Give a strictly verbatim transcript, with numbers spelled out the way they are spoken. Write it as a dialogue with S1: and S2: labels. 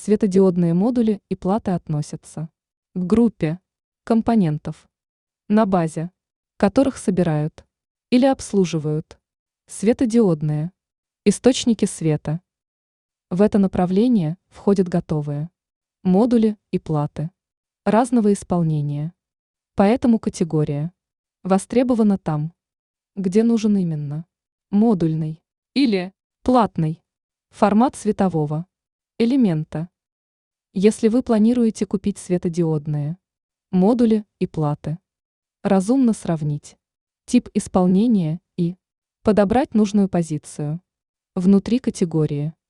S1: Светодиодные модули и платы относятся к группе компонентов, на базе которых собирают или обслуживают светодиодные источники света. В это направление входят готовые модули и платы разного исполнения. Поэтому категория востребована там, где нужен именно модульный или платный формат светового элемента. Если вы планируете купить светодиодные модули и платы, разумно сравнить тип исполнения и подобрать нужную позицию внутри категории.